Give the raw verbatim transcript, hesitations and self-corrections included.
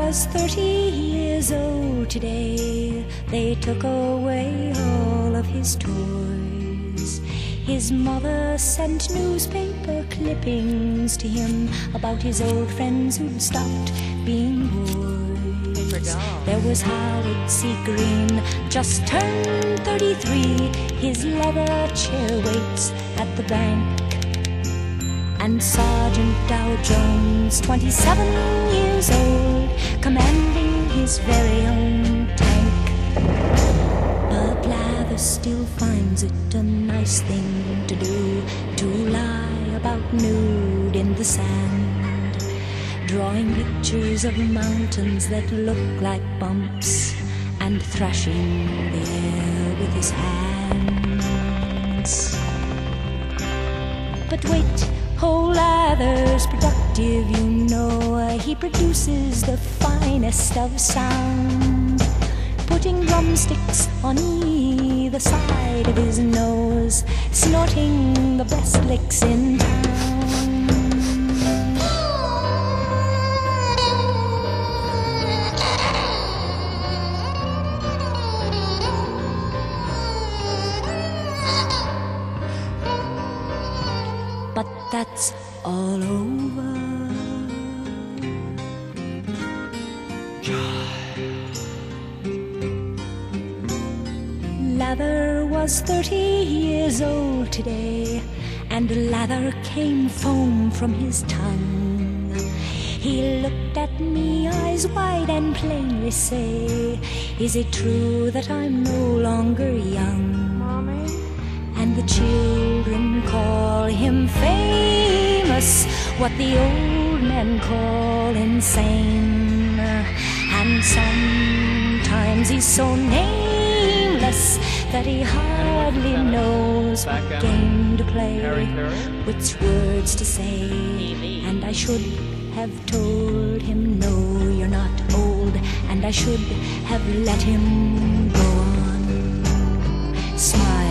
was thirty years old today. They took away all of his toys. His mother sent newspaper clippings to him about his old friends who'd stopped being boys. There was Howard C. Green, just turned thirty-three. His leather chair waits at the bank. And Sergeant Dow Jones, twenty-seven years old, commanding his very own tank. But Lather still finds it a nice thing to do, to lie about nude in the sand, drawing pictures of mountains that look like bumps, and thrashing the air with his hands. But wait, oh, Lather's productive, you know. He produces the finest of sound, putting drumsticks on either side of his nose, snorting the best licks in town. But that's all over. Lather was thirty years old today, and lather came foam from his tongue. He looked at me, eyes wide, and plainly say, "Is it true that I'm no longer young?" Mommy? And the children call him famous, what the old men call insane. And sometimes he's so nameless that he hardly knows what game to play, which words to say. And I should have told him, no, you're not old, and I should have let him go on, smile.